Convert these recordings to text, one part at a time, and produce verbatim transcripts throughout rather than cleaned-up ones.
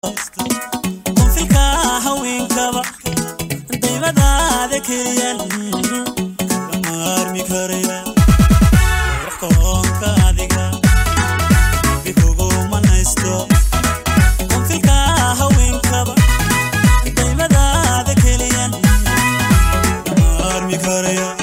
فيك هوين كبا دايما ذاك يا مارمي كريا روحكم كاديكا بيكوغو منايستو فيك هوين كبا دايما ذاك يا مارمي كريا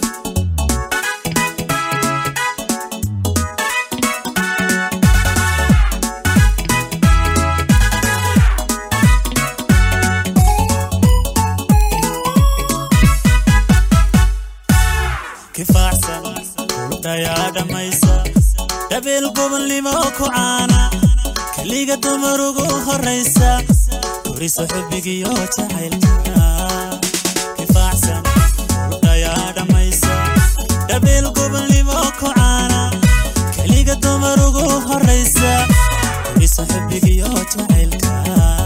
كيف أحسن يا دميسا دبل قبل لي موكو عانا كلي قد مرقو هريسا كوريسو حبك يوتا حيلتنا كيف أحسن يا دميسا دبل قبل لي موكو عانا كلي قد مرقو هريسا كوريسو حبك يوتا حيلتنا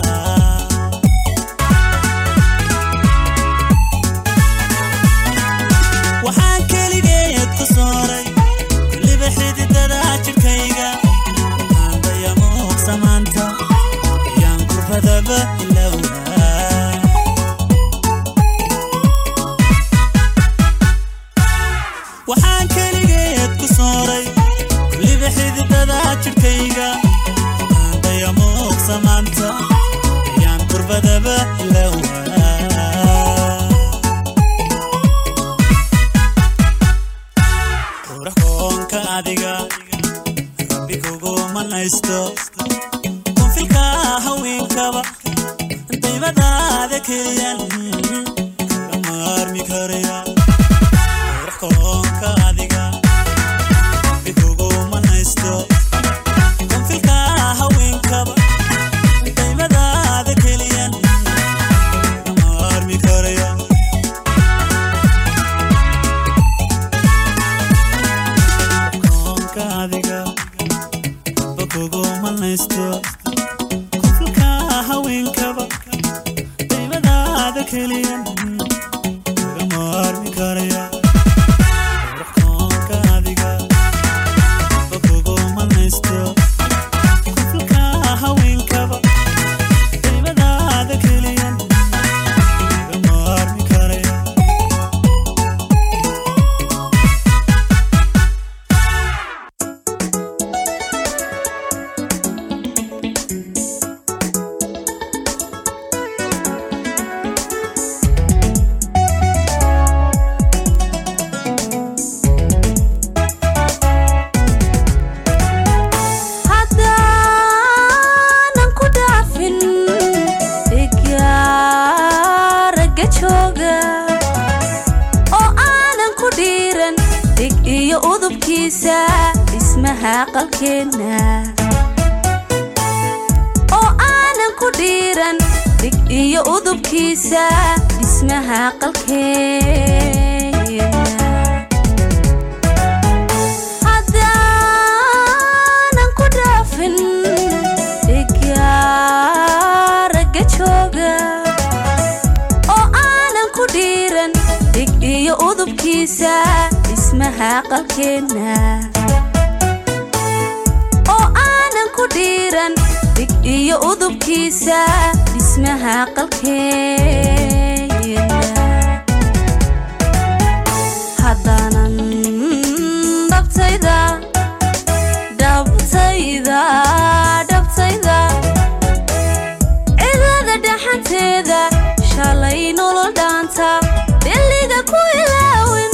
كل بحيد الدراج الكيغا هذا يا موك سمانتا ينكر فذبه اللوها وحان كليقيت كسوري كل بحيد الدراج الكيغا هذا يا موك سمانتا ينكر فذبه اللوها adiga rabbi kugu manaysto kun filka haween kaba daymadaada keliyan marmi kariya ruuxkoonka adiga rabbi kugu manaysto kun filka haween kaba daymadaada keliyan marmi kariya adiga bakugo manaysto kulka haween kaba daymadaada keliyan marmi kariya ruuxkoonka adiga bakugo manaysto kulka haween kaba daymadaada keliyan marmi kariya اسمها قلكنا او انا كديران دق iyo udubkiisa اسمها قلكنا hadaan ku dhaafin digaaraga jooga oo aanan ku dhiiran deg iyo udubkiisa اسمها قلكنا كديران دق iyo udubkiisa اسمها قلكنا hadaanan dhabtayda dhabtayda dhabtayda cilada dhaxanteeda shalay nolol dhaanta diliga ku ilaawin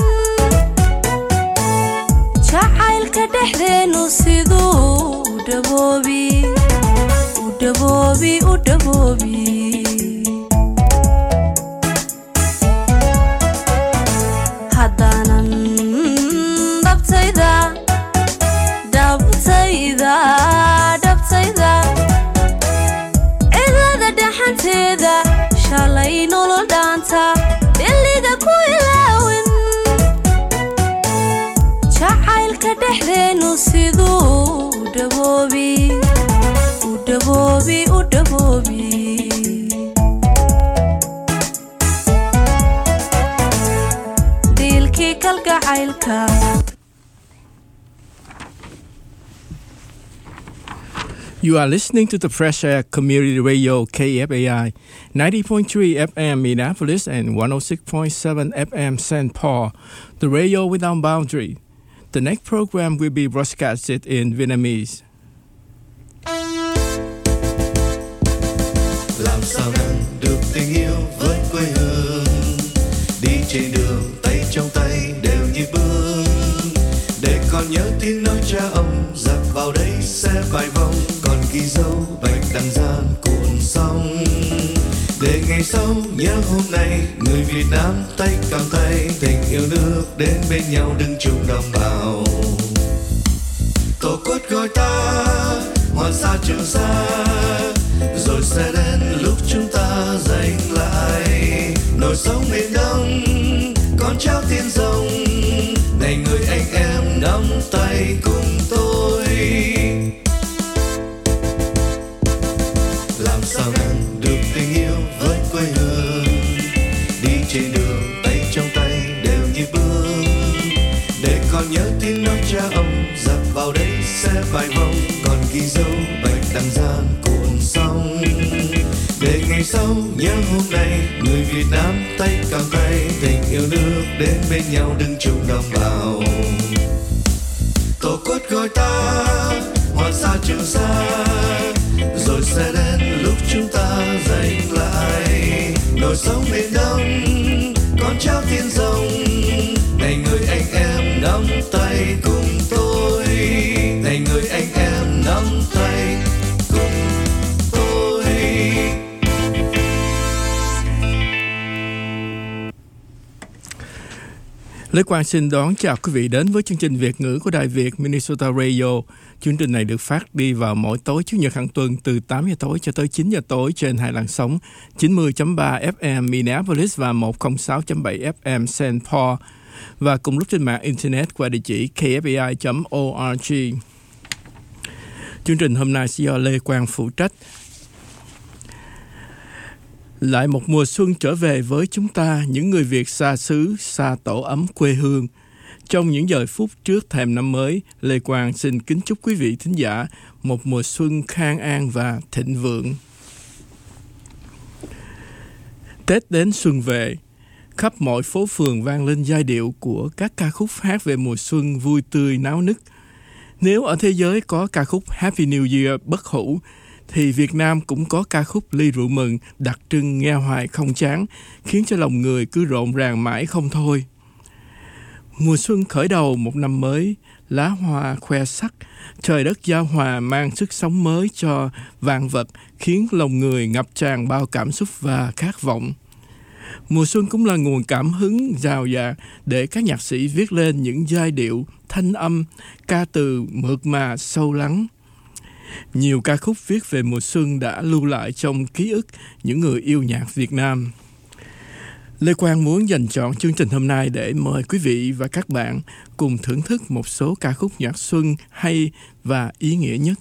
jacaylka dhexdeenu siduu Udabobi, Udabobi, Udabobi Hadanan dabtayda, dabtayda, dabtayda cilada dhaxanteeda shalay nolol dhaanta diliga ku ilaawin jacaylka dhexdeenu siduu Udabobi, Udabobi, Udabobi You are listening to the Fresh Air Community Radio K F A I, ninety point three F M Minneapolis and one oh six point seven F M Saint Paul, the radio without boundary. The next program will be broadcasted in Vietnamese. Làm sao nâng được tình yêu với quê hương, đi trên đường tay trong tay đều nhịp bước, để con nhớ tiếng nói cha ông giặt vào đây sẽ vài vòng, còn ghi dấu bạch đằng gian cuộn sóng, để ngày sau nhớ hôm nay người Việt Nam tay cầm tay, tình yêu nước đến bên nhau đứng chung đồng bào. Tổ quốc gọi ta Hoàng Sa Trường Sa, rồi sẽ đến lúc chúng ta giành lại nồi sông miền Đông, con cháu thiên rồng. Này người anh em nắm tay cùng tôi, làm sao nâng được tình yêu với quê hương, đi trên đường tay trong tay đều nhịp bước, để con nhớ tiếng nói cha ông giặt vào đây sẽ vài vòng, còn ghi dấu bạch đằng gian cuộn sóng, để ngày sau nhớ hôm nay người Việt Nam tay cầm tay, tình yêu nước đến bên nhau đứng chung đồng bào. Tổ quốc gọi ta Hoàng Sa Trường Sa, rồi sẽ đến lúc chúng ta giành lại nồi sông miền Đông, con cháu thiên rồng. Này người anh em nắm tay cùng tôi, này người anh em nắm tay cùng tôi. Lê Quang xin đón chào quý vị đến với chương trình Việt ngữ của Đài Việt Minnesota Radio. Chương trình này được phát đi vào mỗi tối Chủ nhật hàng tuần từ tám giờ tối cho tới chín giờ tối trên hai làn sóng chín mươi chấm ba F M Minneapolis và một không sáu chấm bảy F M Saint Paul, và cùng lúc trên mạng Internet qua địa chỉ k f a i chấm org. Chương trình hôm nay sẽ do Lê Quang phụ trách. Lại một mùa xuân trở về với chúng ta, những người Việt xa xứ, xa tổ ấm quê hương. Trong những giờ phút trước thềm năm mới, Lê Quang xin kính chúc quý vị thính giả một mùa xuân khang an và thịnh vượng. Tết đến xuân về, khắp mọi phố phường vang lên giai điệu của các ca khúc hát về mùa xuân vui tươi náo nức. Nếu ở thế giới có ca khúc Happy New Year bất hủ, thì Việt Nam cũng có ca khúc Ly Rượu Mừng đặc trưng nghe hoài không chán, khiến cho lòng người cứ rộn ràng mãi không thôi. Mùa xuân khởi đầu một năm mới, lá hoa khoe sắc, trời đất giao hòa mang sức sống mới cho vạn vật, khiến lòng người ngập tràn bao cảm xúc và khát vọng. Mùa xuân cũng là nguồn cảm hứng dào dạt để các nhạc sĩ viết lên những giai điệu, thanh âm, ca từ mượt mà sâu lắng. Nhiều ca khúc viết về mùa xuân đã lưu lại trong ký ức những người yêu nhạc Việt Nam. Lê Quang muốn dành chọn chương trình hôm nay để mời quý vị và các bạn cùng thưởng thức một số ca khúc nhạc xuân hay và ý nghĩa nhất.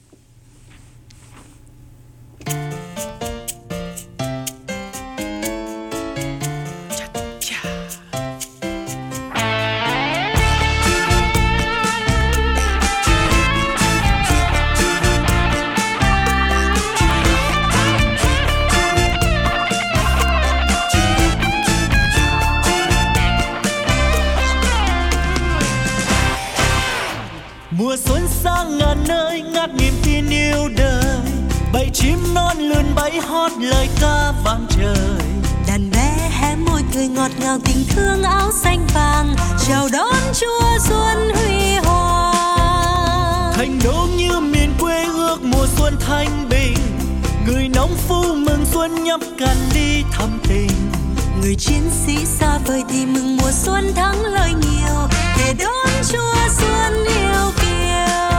Mùa xuân sang ngàn nơi ngát niềm tin yêu đời, bầy chim non lươn bay hót lời ca vang trời. Đàn bé hé môi cười ngọt ngào tình thương áo xanh vàng, chào đón Chúa xuân huy hoàng. Thành đô như miền quê ước mùa xuân thanh bình, người nông phu mừng xuân nhấp cạn ly thắm tình. Người chiến sĩ xa vời thì mừng mùa xuân thắng lợi nhiều, để đón Chúa xuân yêu kiều.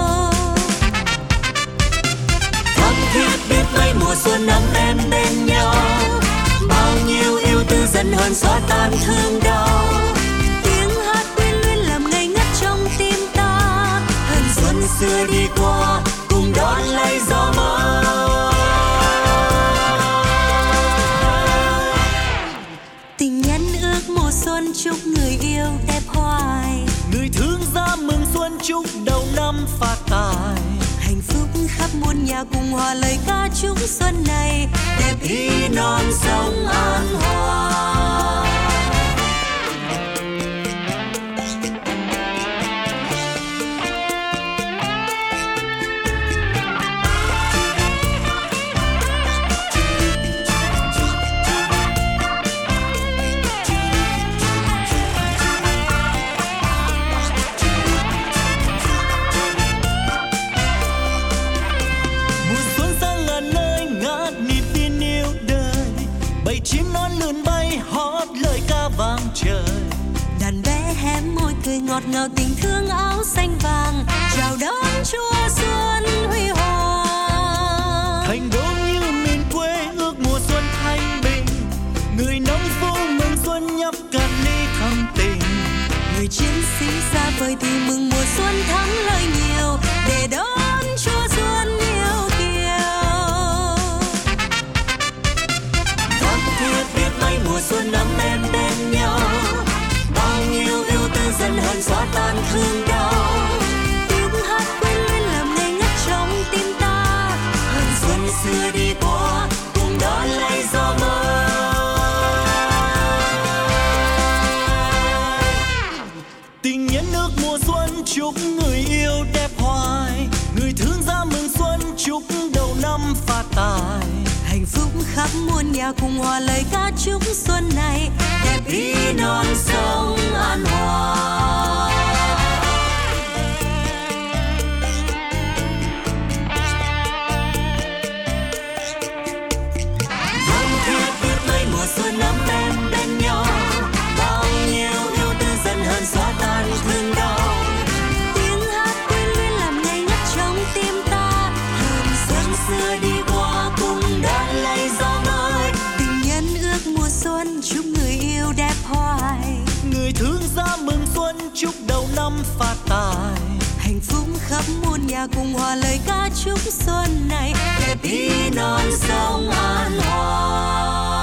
Thắm thiết biết mấy mùa xuân ấm em bên nhau, bao nhiêu yêu tư dần hơn xóa tan thương đau. Tiếng hát quyến luyến làm ngây ngất trong tim ta, hờn xuân xưa đi qua cùng đón lấy gió mới. Tình nhân ước mùa xuân chúc người yêu đẹp hoài, người thương gia mừng xuân chúc đầu năm phát tài. Hạnh phúc khắp muôn nhà hòa lời ca chúc xuân này đẹp ý non sông an hòa. Chim non lượn bay hót lời ca vang trời. Đàn bé hé môi cười ngọt ngào tình thương áo xanh vàng chào đón Chúa xuân huy hoàng. Thành đô như miền quê ước mùa xuân thanh bình, người nông phu mừng xuân nhấp cạn ly thắm tình. Người chiến sĩ xa vời thì mừng mùa xuân thắng lợi nhiều để đón Chúa xuân yêu kiều. Thắm thiết biết mấy mùa xuân ấm êm bên nhau, bao nhiêu yêu tư dần hờn xóa tan thương đau. Tiếng hát quên luyến làm ngây ngất trong tim ta, hờn xuân xưa đi qua cùng đón lấy gió mới. Tình nhân ước mùa xuân chúc người yêu đẹp hoài, người thương gia mừng xuân chúc đầu năm phát tài. Hạnh phúc khắp muôn nhà cùng hòa lời ca chúc xuân này đẹp ý non sông an hòa. Thân thiết biết mấy mùa xuân ấm êm bên nhau, bao nhiêu yêu tư dần hờn xóa tan thương đau. Tiếng hát quên luyến làm ngây ngất trong tim ta, hờn xuân xưa đi qua cùng đón lấy gió mới. Tình nhân ước mùa xuân chúc người yêu đẹp hoài, Người thương gia mừng xuân chúc đầu năm phát tài. hạnh phúc khắp muôn nhà cùng hòa lời ca chúc xuân này đẹp ý non sông an hòa.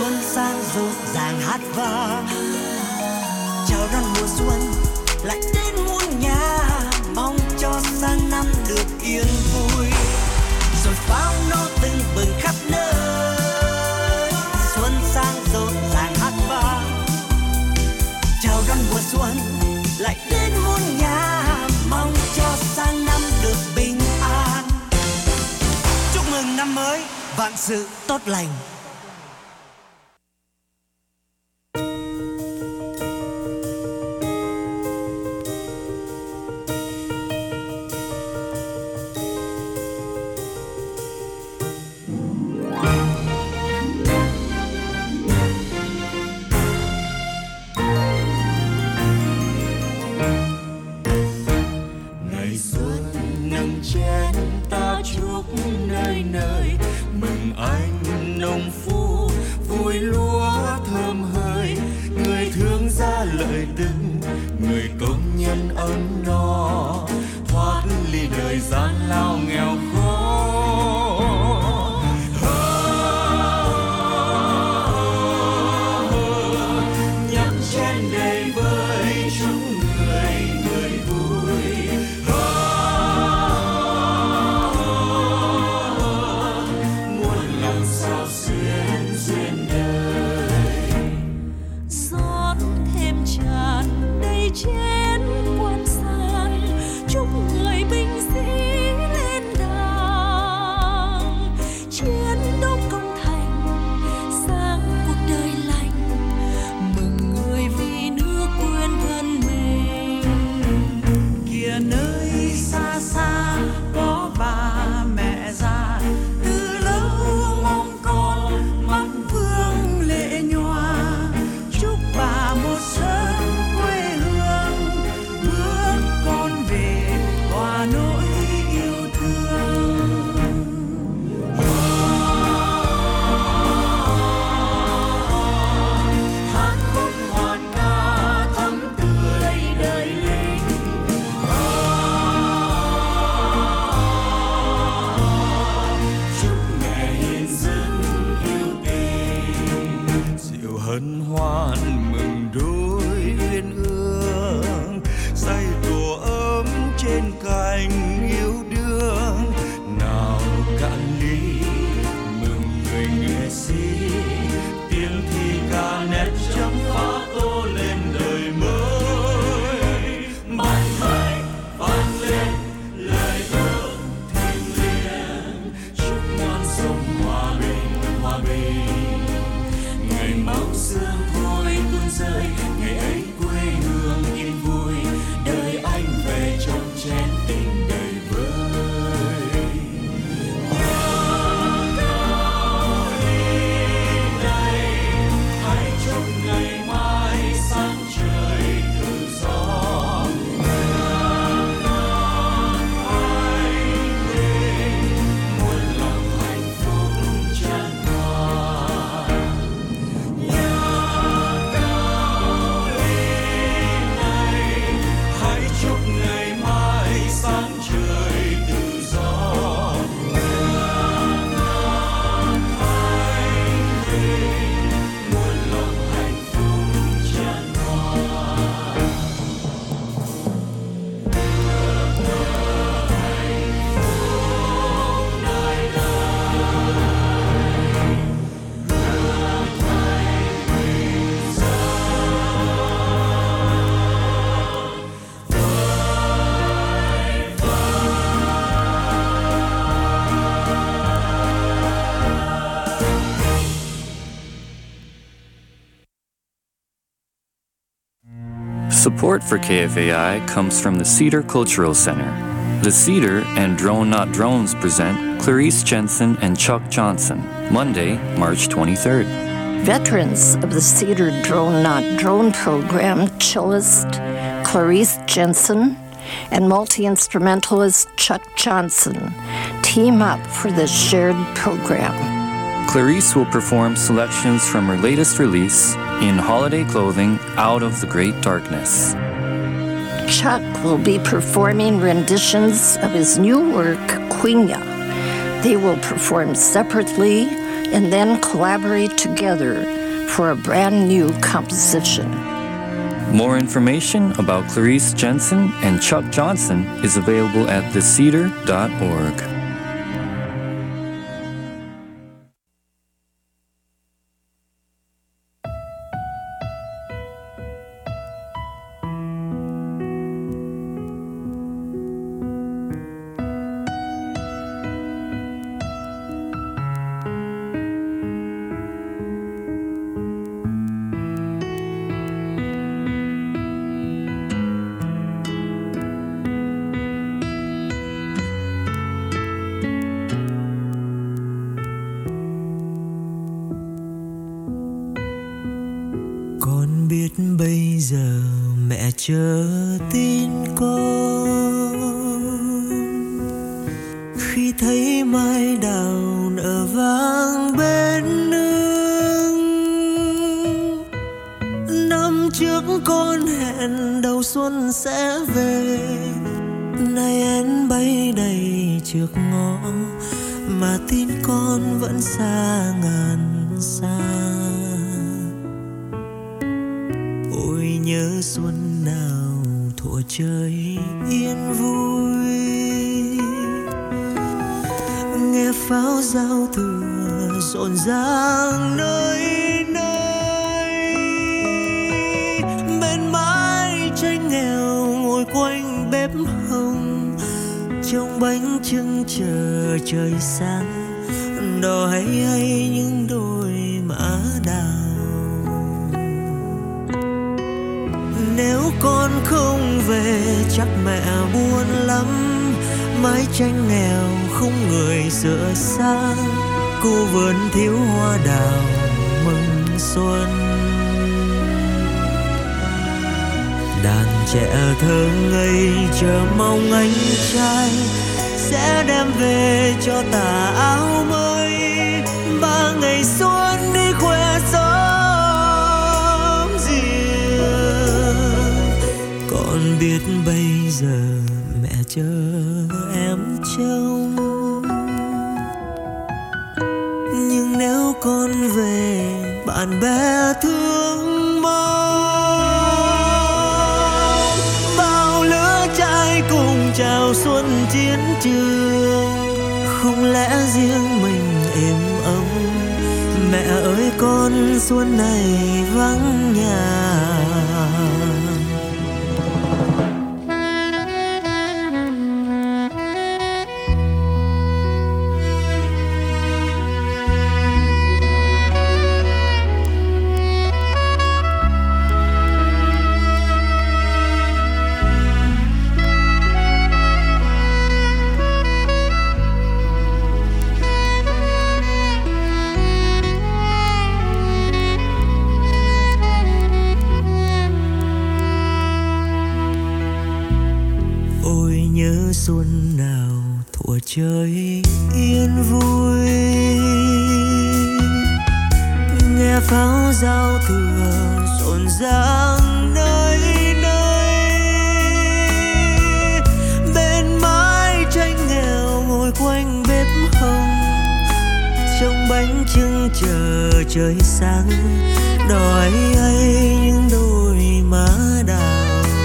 xuân sang rộn ràng hát vang. Chào đón mùa xuân lại đến muôn nhà, mong cho sang năm được yên vui. Rồi pháo nổ tưng bừng khắp nơi, xuân sang rộn ràng hát vang. Chào đón mùa xuân lại đến muôn nhà, mong cho sang năm được bình an. Chúc mừng năm mới vạn sự tốt lành. Support for K F A I comes from the Cedar Cultural Center. The Cedar and Drone Not Drones present Clarice Jensen and Chuck Johnson, Monday, March twenty-third. Veterans of the Cedar Drone Not Drone program, cellist Clarice Jensen and multi-instrumentalist Chuck Johnson team up for this shared program. Clarice will perform selections from her latest release, In Holiday Clothing, Out of the Great Darkness. Chuck will be performing renditions of his new work, Quenya. They will perform separately and then collaborate together for a brand new composition. More information about Clarice Jensen and Chuck Johnson is available at the cedar dot org. Con biết bây giờ mẹ chờ tin con, khi thấy mai đào nở vang bên nương. Năm trước con hẹn đầu xuân sẽ về, nay én bay đầy trước ngõ mà tin con vẫn xa ngàn xa. Ôi nhớ xuân nào thuở trời yên vui, nghe pháo giao thừa rộn ràng nơi nơi. Bên mái tranh nghèo ngồi quanh bếp hồng, trong bánh trưng chờ trời sáng, đò hay hay những đôi mã đào. Nếu con không về chắc mẹ buồn lắm, mái tranh nghèo không người sửa sang, cô vườn thiếu hoa đào mừng xuân. Đàn trẻ thơ ngây chờ mong anh trai sẽ đem về cho tà áo mới, ba ngày xuân đi khoe xóm riêng. Con biết bây giờ mẹ chờ em trông, nhưng nếu con về bạn bè thương mong. Bao lứa trai cùng chào xuân chiến trường, không lẽ riêng mình êm ấm. Mẹ ơi con xuân này vắng nhà. Xuân nào thuở trời yên vui, nghe pháo giao thừa rộn ràng nơi nơi. Bên mái tranh nghèo ngồi quanh bếp hồng, trong bánh trưng chờ trời sáng, đòi ấy những đôi má đào.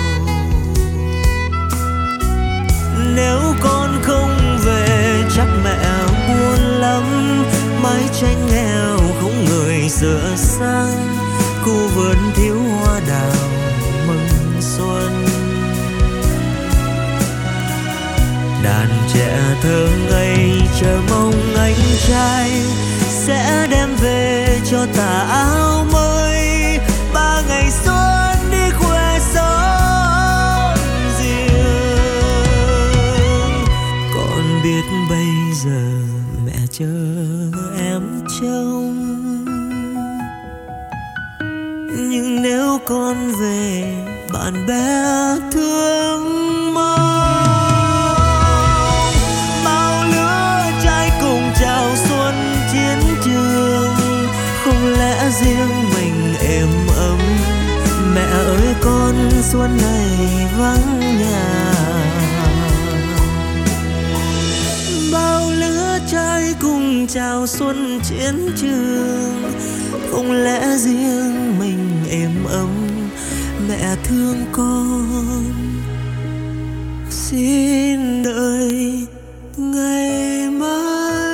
Nếu con không về chắc mẹ buồn lắm, mái tranh nghèo không người sửa sang, khu vườn thiếu hoa đào mừng xuân. Đàn trẻ thơ ngây chờ mong anh trai sẽ đem về cho tà áo mới, ba ngày xuân đi khoe xóm riêng. Con biết bây giờ mẹ chờ em trông, nhưng nếu con về bạn bè thương mong. Bao lứa trai cùng chào xuân chiến trường, không lẽ riêng mình êm ấm. Mẹ ơi con xuân này vắng nhà. Bao lứa trai cùng chào xuân chiến trường, không lẽ riêng mình êm ấm mẹ thương con. Xin đợi ngày mai.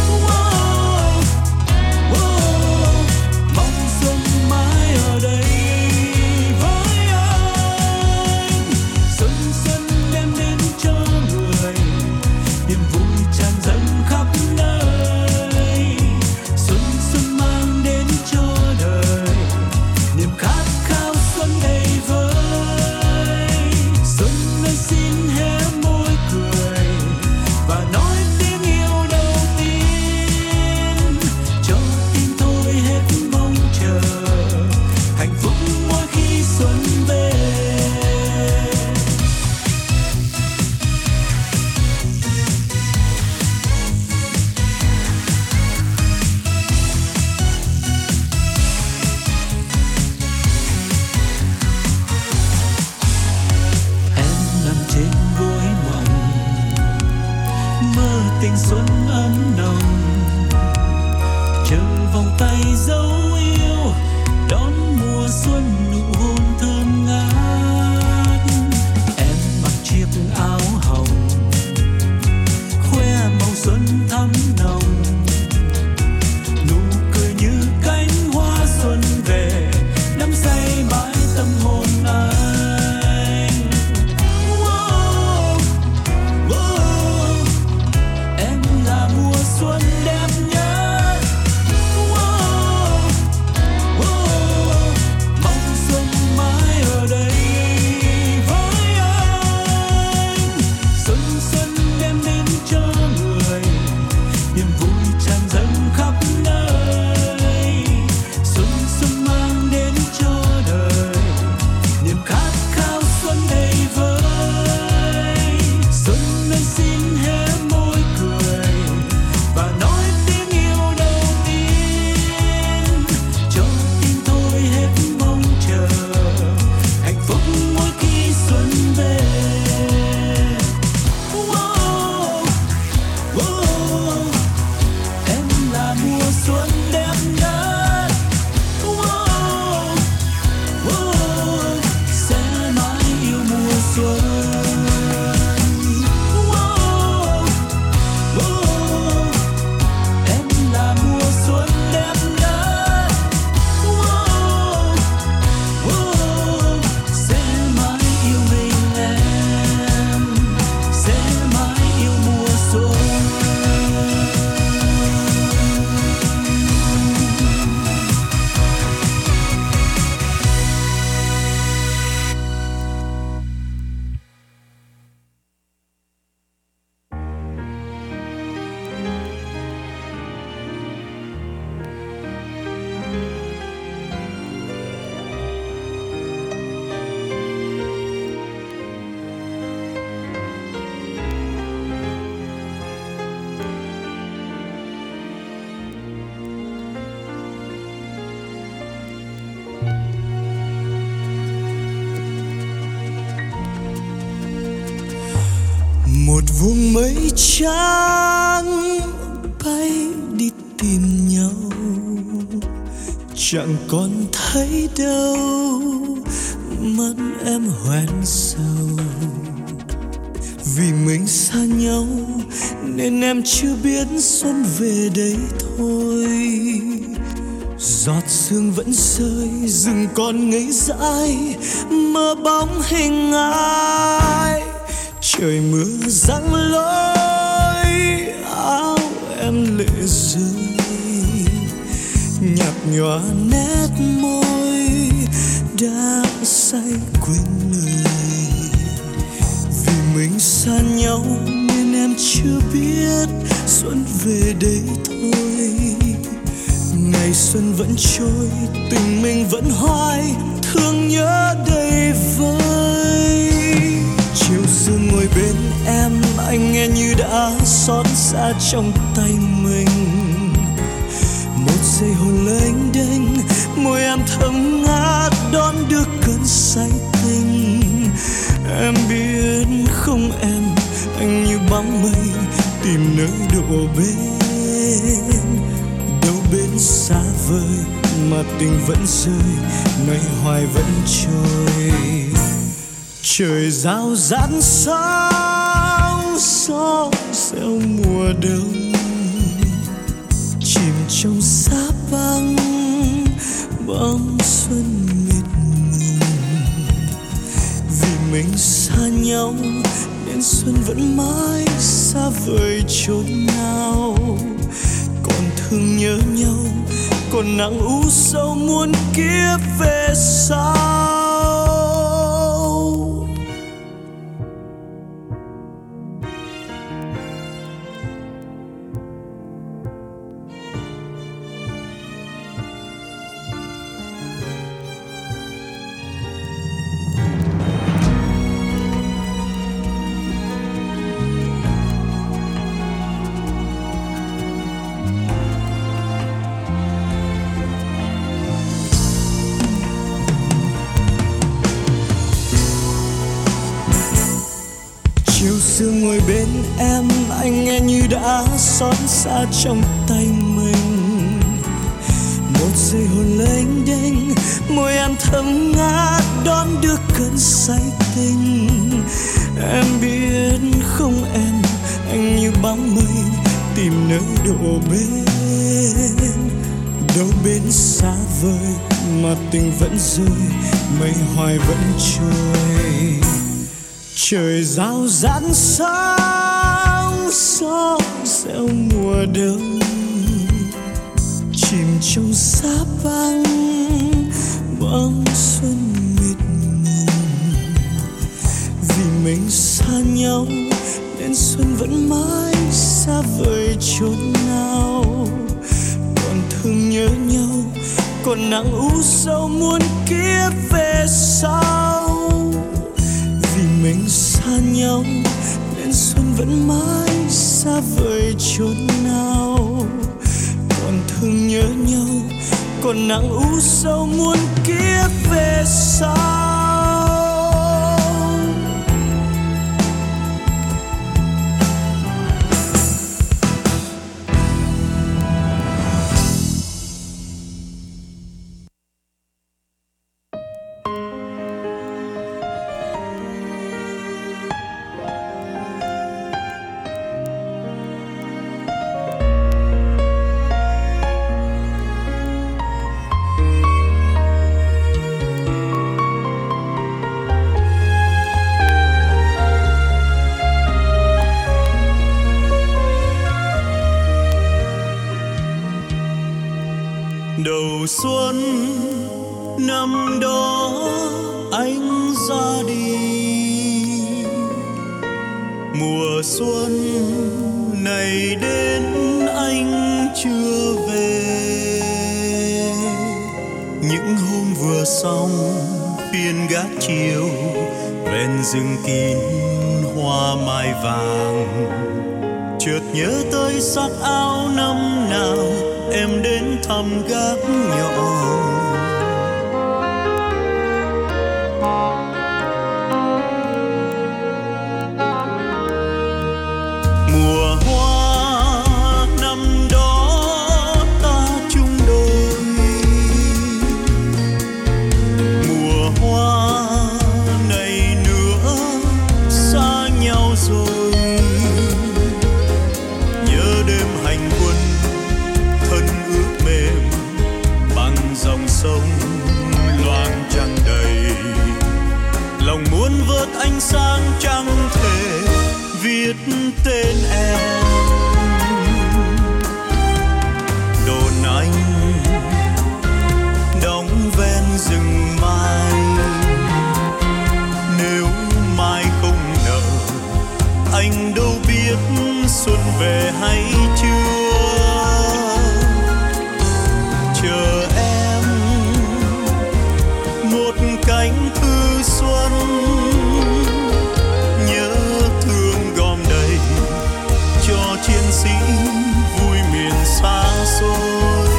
Mong xuân mãi ở đây. vùng mây trắng bay đi tìm nhau, chẳng còn thấy đâu mắt em hoen sầu. Vì mình xa nhau nên em chưa biết xuân về đây thôi. Giọt sương vẫn rơi, rừng còn ngây dại, mơ bóng hình ai. Trời mưa giăng lối, áo em lệ rơi, nhạt nhòa nét môi đã say quên lời. Vì mình xa nhau nên em chưa biết xuân về đây thôi. Ngày xuân vẫn trôi, tình mình vẫn hoài, thương nhớ đầy vơi. Chiều sương ngồi bên em, anh nghe như đã xót xa trong tay mình. Một giây hồn lênh đênh, môi em thơm ngát đón đưa cơn say tình. Em biết không em, anh như bóng mây tìm nơi đổ bên. Đâu bên xa vời mà tình vẫn rơi, mây hoài vẫn trôi. Trời rao rát sóng gió reo mùa đông, chìm trong giá băng bóng xuân mịt mùng. Vì mình xa nhau nên xuân vẫn mãi xa vời chốn nào. Còn thương nhớ nhau, còn nặng u sâu muôn kiếp về sau. Sương ngồi bên em, anh nghe như đã xót xa trong tay mình. Một giây hồn lênh đênh, môi em thơm ngát đón đưa cơn say tình. Em biết không em, anh như bóng mây tìm nơi đổ bên. Đâu bên xa vời mà tình vẫn rơi, mây hoài vẫn trôi. Trời rao rát sóng gió reo mùa đông, chìm trong giá băng bóng xuân mịt mùng. Vì mình xa nhau nên xuân vẫn mãi xa vời chốn nào. Còn thương nhớ nhau, còn nặng u sâu muôn kiếp về sau. Vì mình xa nhau nên xuân vẫn mãi xa vời chốn nào. Còn thương nhớ nhau, còn nặng u sâu muôn kiếp về sau. Đầu xuân năm đó anh ra đi, mùa xuân này đến anh chưa về. Những hôm vừa xong phiên gác chiều, ven rừng kín hoa mai vàng. Chợt nhớ tới sắc áo năm nào em đến thăm gác nhỏ. ánh sáng chẳng thể viết tên em. Đồn anh đóng ven rừng mai, nếu mai không nở anh đâu biết xuân về hay chưa. Chờ em một cánh thư xuân, nhớ thương gom đầy cho chiến sĩ vui miền xa xôi.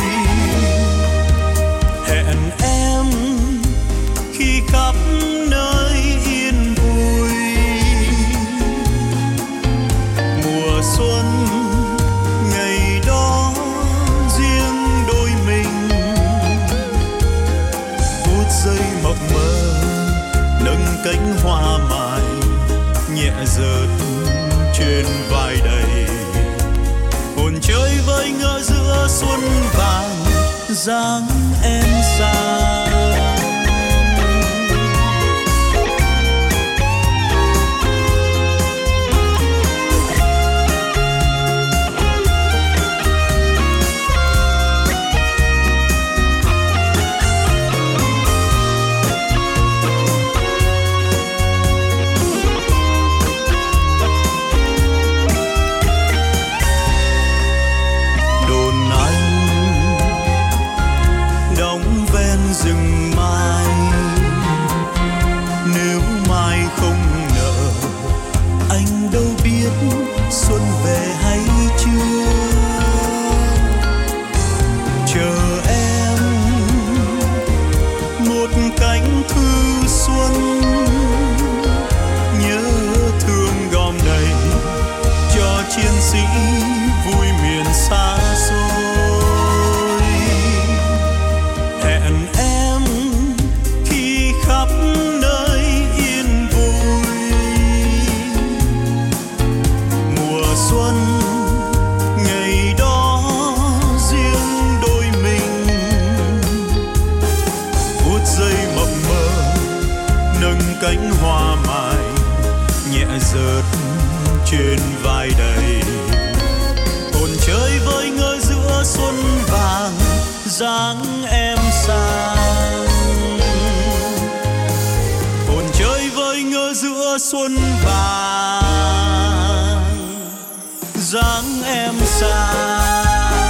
Hẹn em khi khắp nơi yên vui, mùa xuân ngày đó riêng đôi mình. Phút giây mộng mơ nâng cánh hoa mai nhẹ rợt trên vai đầy. Hồn chơi với ngỡ giữa xuân vàng dáng em xa. Rừng mai, nếu mai không nở anh đâu biết xuân về hay chưa. Chờ em một cánh thư xuân, nhớ thương gom đầy cho chiến sĩ vui miền xa xôi. Hẹn em khi khắp nơi yên vui, mùa xuân ngày đó riêng đôi mình. Phút giây mộng mơ nâng cánh hoa mai nhẹ rợt trên vai đầy. Hồn chơi với ngỡ giữa xuân vàng dáng em sang. Hồn chơi với ngỡ giữa xuân vàng dáng em sang.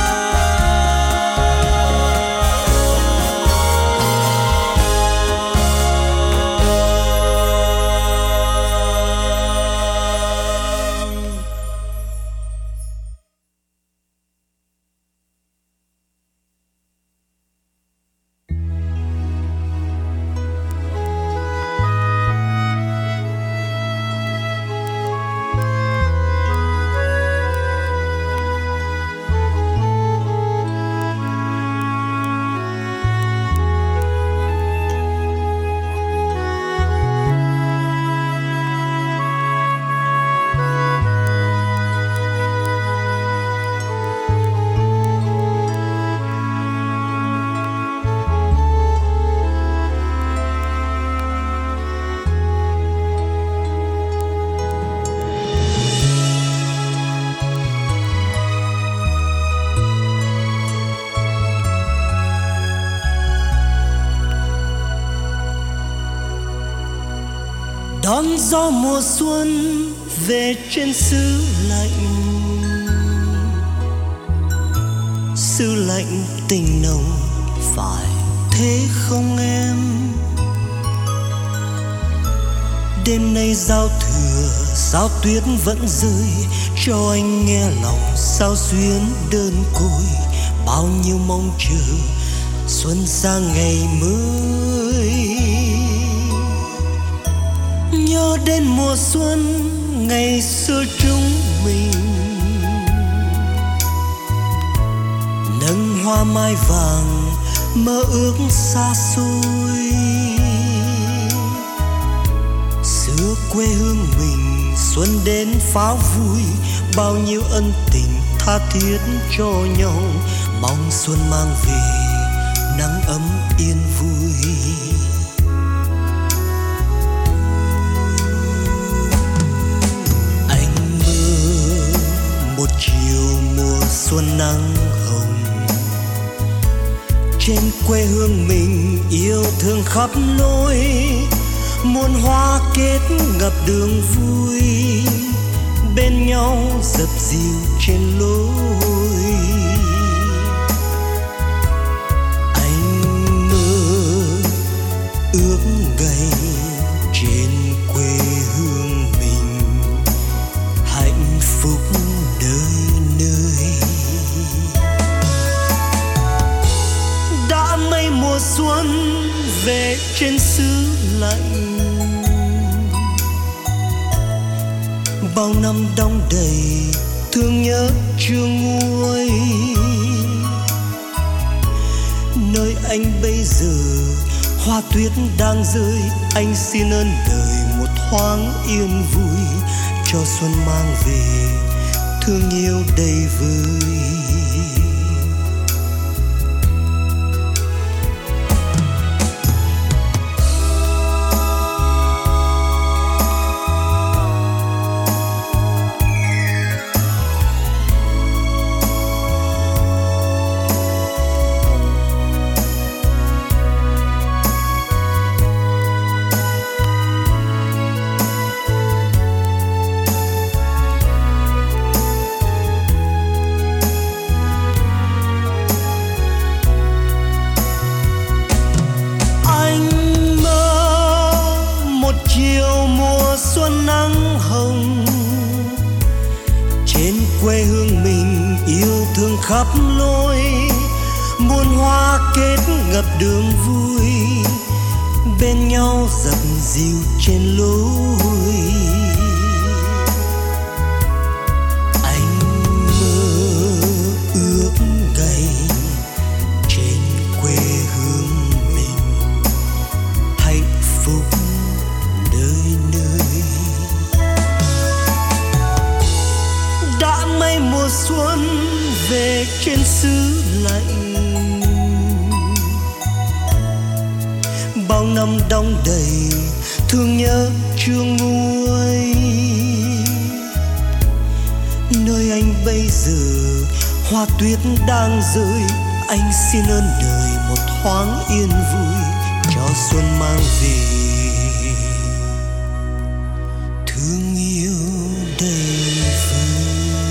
Đón gió mùa xuân về trên xứ lạnh, xứ lạnh tình nồng phải thế không em? Đêm nay giao thừa sao tuyết vẫn rơi, cho anh nghe lòng sao xuyến đơn côi. Bao nhiêu mong chờ xuân sang ngày mới, nhớ đến mùa xuân ngày xưa chúng mình. Nâng hoa mai vàng mơ ước xa xôi, xưa quê hương mình xuân đến pháo vui. Bao nhiêu ân tình tha thiết cho nhau, mong xuân mang về nắng ấm yên vui. xuân nắng hồng. Trên quê hương mình yêu thương khắp lối, muôn hoa kết ngập đường vui, bên nhau dập dìu trên lối. Anh mơ ước ngày trên quê hương mình hạnh phúc đời nơi. Đã mấy mùa xuân về trên xứ lạnh, bao năm đong đầy thương nhớ chưa nguôi. Nơi anh bây giờ hoa tuyết đang rơi, anh xin ơn đời một thoáng yên vui, cho xuân mang về thương yêu đầy vơi. Khắp lối muôn hoa kết ngập đường vui, bên nhau dập dìu trên lối. Anh mơ ước ngày trên quê hương mình hạnh phúc đời nơi. Đã mấy mùa xuân về trên xứ lạnh, bao năm đong đầy thương nhớ chưa nguôi. Nơi anh bây giờ hoa tuyết đang rơi, anh xin ơn đời một thoáng yên vui, cho xuân mang về thương yêu đầy vơi.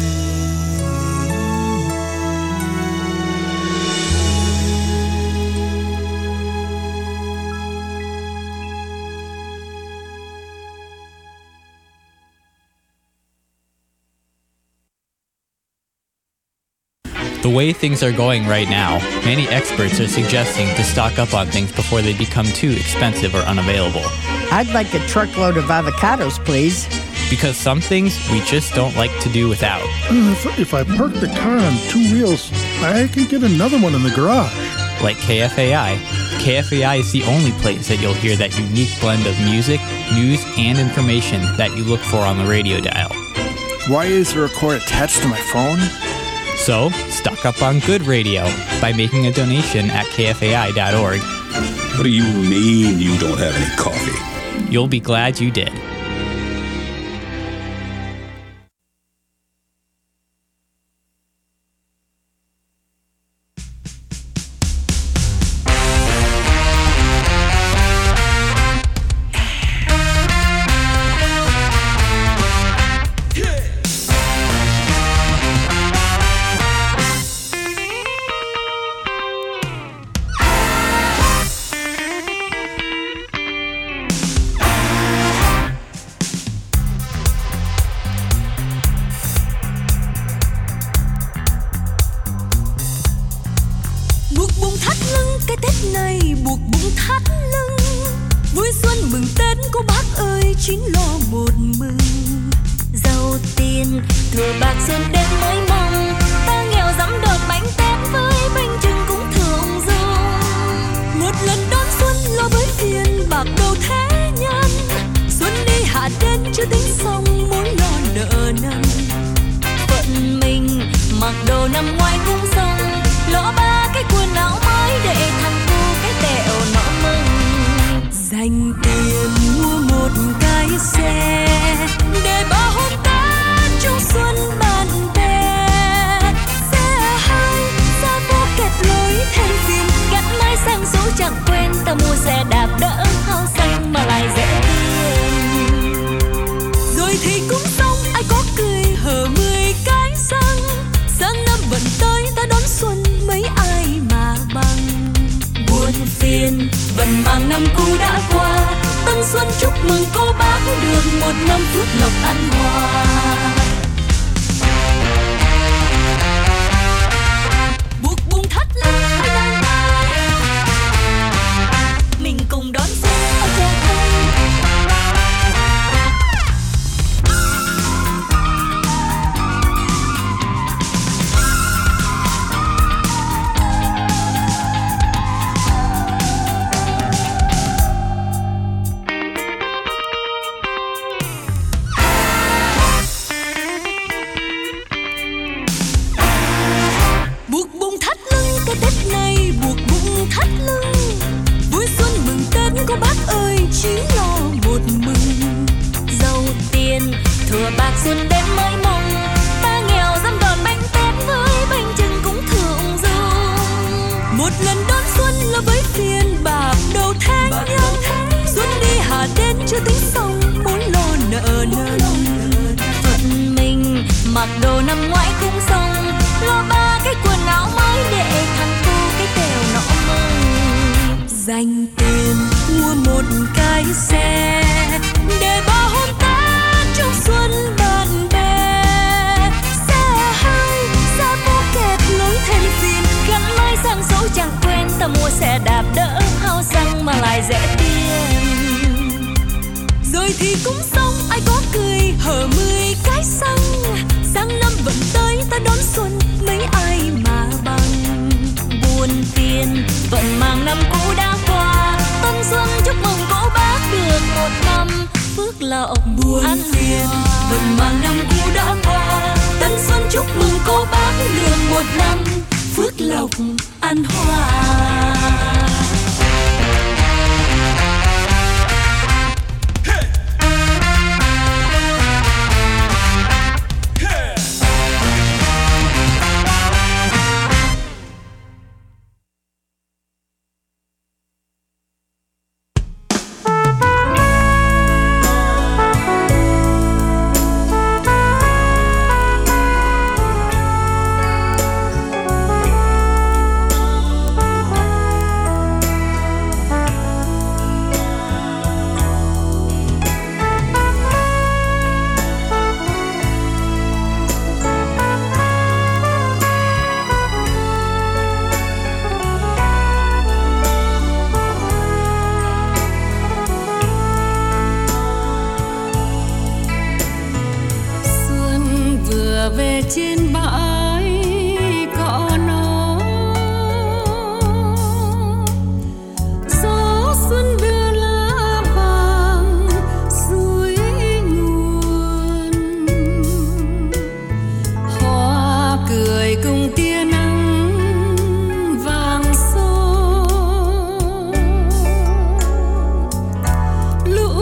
The way things are going right now, many experts are suggesting to stock up on things before they become too expensive or unavailable. I'd like a truckload of avocados, please. Because some things we just don't like to do without. If, if I park the car on two wheels, I can get another one in the garage. Like K F A I. K F A I is the only place that you'll hear that unique blend of music, news, and information that you look for on the radio dial. Why is the record attached to my phone? So, stock up on good radio by making a donation at K F A I dot org. What do you mean you don't have any coffee? You'll be glad you did. Để bao hôm Tết chung xuân bạn bè sẽ ta mua xe đạp đỡ hao xăng mà lại rẻ tiền. Rồi thì cũng xong, ai có cười hở mười cái răng. Sang năm vẫn tới ta đón xuân, mấy ai mà bằng. Buồn phiền vẫn mang năm cũ đã qua, tân xuân chúc mừng cô bác được một năm phước lộc an hòa. Buộc buông thắt lưng phải đang bay, mình cùng đón xuân ở trời Tây. Cô bác ơi chỉ lo một mừng, giàu tiền thừa bạc xuân đến mới mong. Ta nghèo dăm đòn bánh tét với bánh chưng cũng thượng dung. Một lần đón xuân là với phiền bạc đầu tháng nhân, xuân đi hạ đến chưa tính xong muốn lo nợ nần. Phận mình mặc đồ năm ngoái cũng xong, lo ba cái quần áo mới để thằng cu cái tèo nọ mừng. Dành tiền mua một cái xe để bao hôm Tết trong xuân bạn bè. Xe hơi, xe bố kẹt lối thêm phiền, gắn máy sang dấu chẳng quen. Ta mua xe đạp đỡ hao xăng mà lại rẻ tiền. Rồi thì cũng xong, ai có cười hở mười cái xăng. Sang năm vẫn tới ta đón xuân, mấy ai mà bằng. Buồn phiền vẫn mang năm cũ đã qua, tân xuân chúc mừng cô bác được một năm phước lộc. Buồn an phiền vẫn mang năm cũ đã qua, tân xuân chúc mừng cô bác được một năm phước lộc an hòa.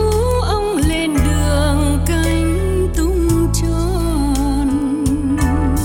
Hãy subscribe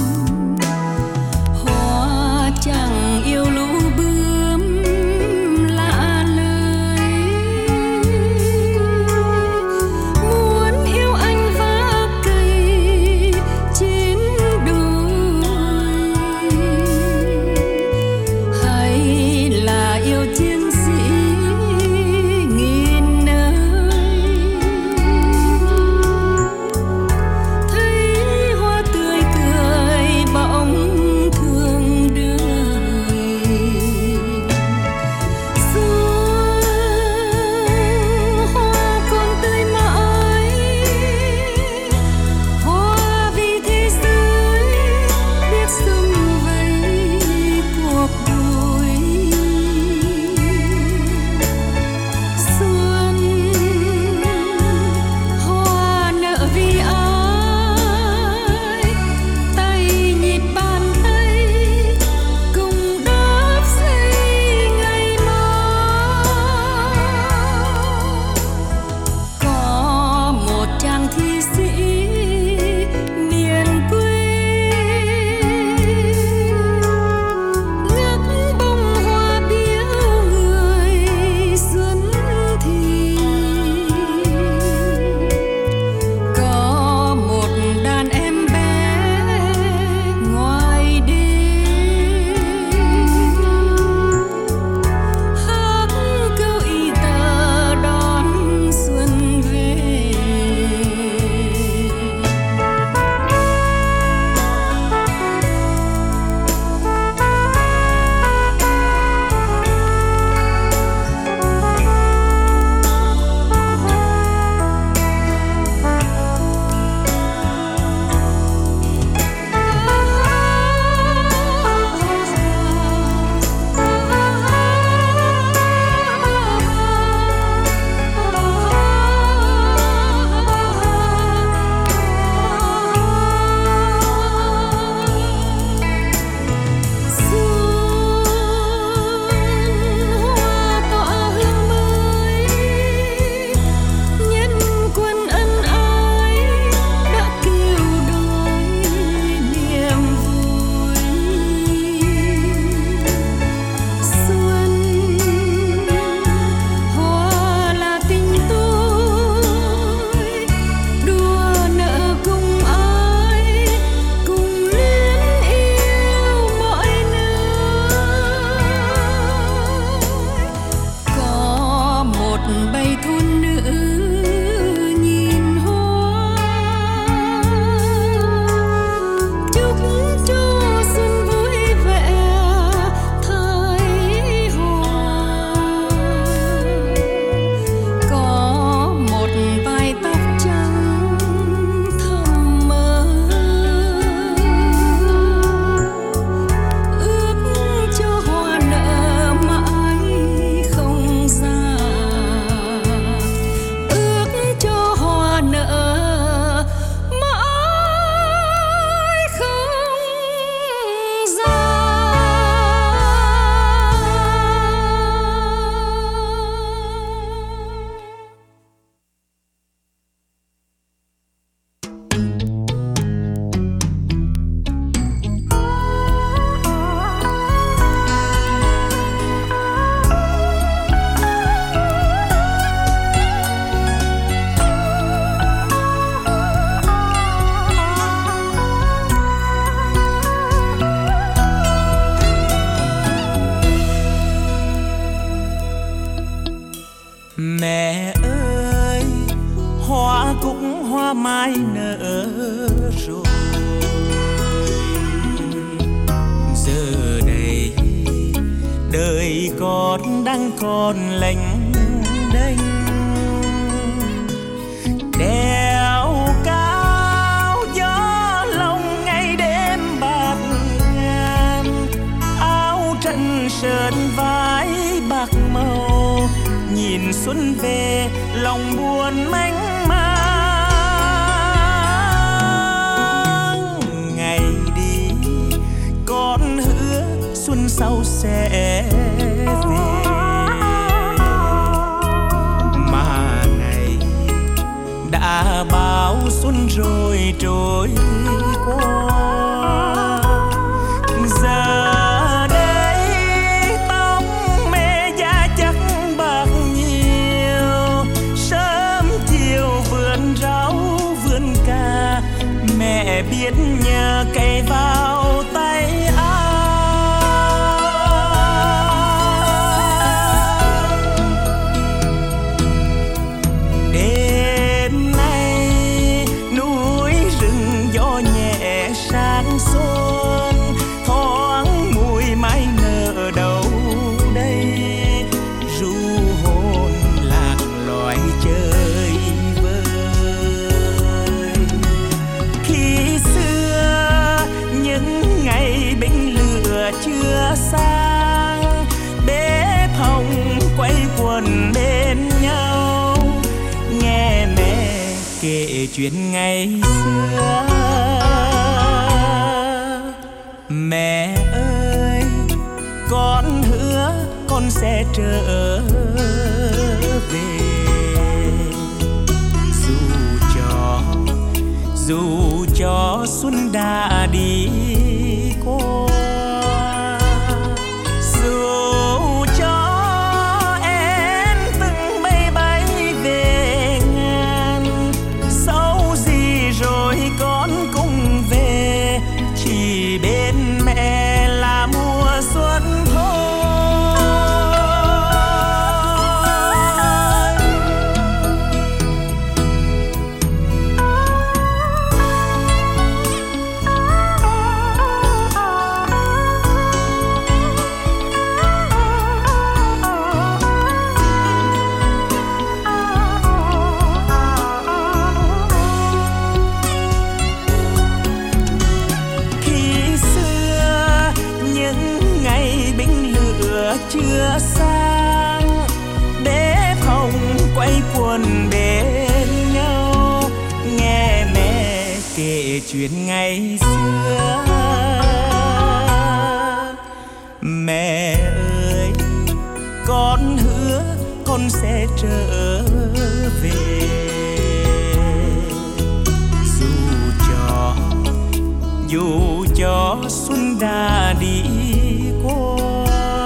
Mẹ ơi, hoa cũng hoa mai nở rồi, giờ đây đời con đang còn lênh đênh, đèo cao gió lòng ngày đêm bạc ngàn, áo trần sơn vai bạc màu, nhìn xuân về lòng buồn mênh mang. Ngày đi con hứa xuân sau sẽ về, mà ngày đã bao xuân rồi trôi qua. Giờ đây tóc mẹ già chắc bạc nhiều, sớm chiều vườn rau vườn cà, mẹ biết nhờ cày vào tay áo. Đêm nay núi rừng gió nhẹ sáng xuân, thoáng mùi mai nở đâu đây, ru hồn lạc loài chơi vơi. Khi xưa những ngày binh lửa chưa sang, bếp hồng quay quần bên nhau, nghe mẹ kể chuyện ngày xưa. Mẹ ơi, con hứa con sẽ trở về, dù cho dù cho xuân đã đi qua, dù cho em từng bay bay về ngàn, dẫu gì rồi con cũng về, chỉ bên mẹ là mùa xuân thôi. Khi xưa những ngày binh lửa chưa sang, bếp hồng quay quần bên nhau, nghe mẹ kể chuyện ngày xưa. Mẹ ơi, con hứa con sẽ trở về, dù cho dù cho xuân đã đi qua,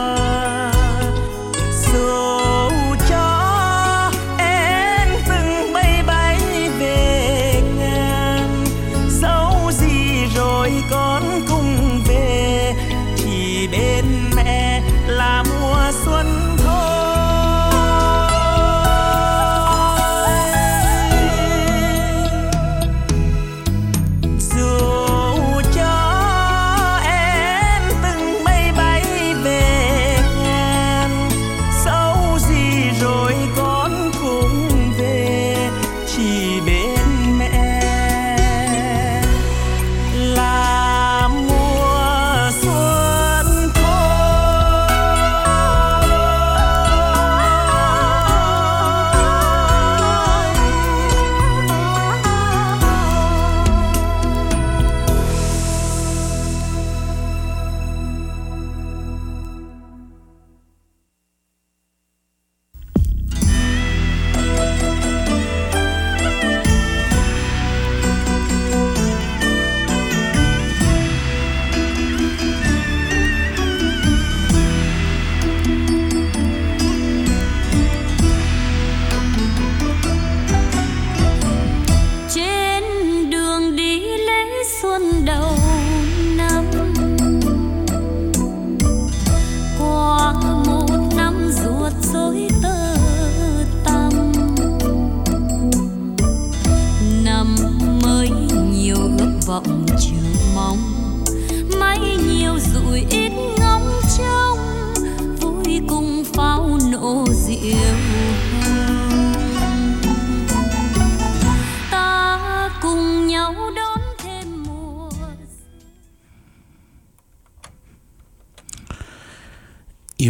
dù cho em từng bay bay về ngàn, dẫu gì rồi con cũng về, chỉ bên mẹ là mùa xuân thôi.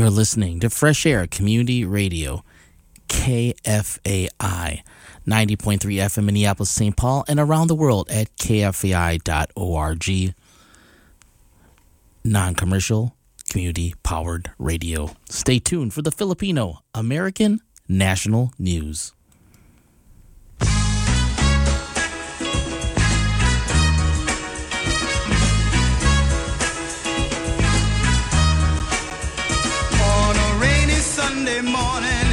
You're listening to Fresh Air Community Radio, K F A I, ninety point three F M Minneapolis, Saint Paul, and around the world at K F A I dot org. Non-commercial, community-powered radio. Stay tuned for the Filipino American National News. On a rainy Sunday morning